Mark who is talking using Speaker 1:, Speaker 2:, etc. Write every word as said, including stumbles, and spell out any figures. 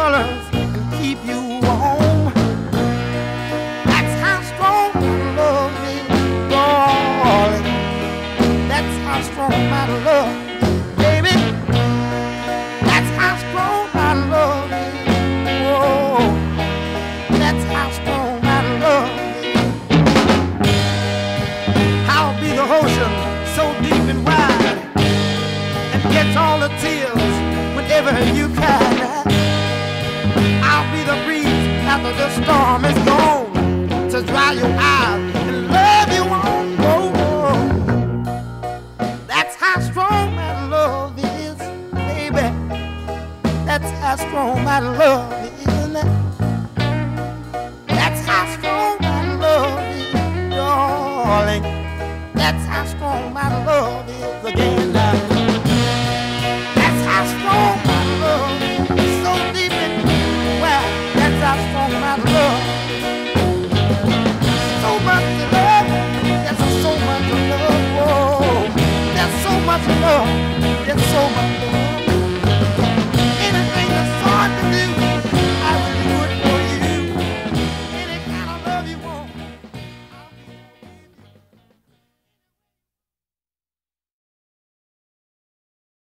Speaker 1: colors and keep you warm. That's how strong my love is, darling. That's how strong my love is, baby. That's how strong my love is. Whoa, that's how strong my love is. I'll be the ocean so deep and wide and catch all the tears whenever you cry. I'll be the breeze after the storm is gone to dry your eyes and love you on. Oh, that's how strong my love is, baby. That's how strong my love is. That's how strong my love is, darling. That's how strong my love is again. That's how strong my love is, so deep and wide. That's how strong my love is. So much love, there's so much love. Whoa, there's so much love, there's so much love.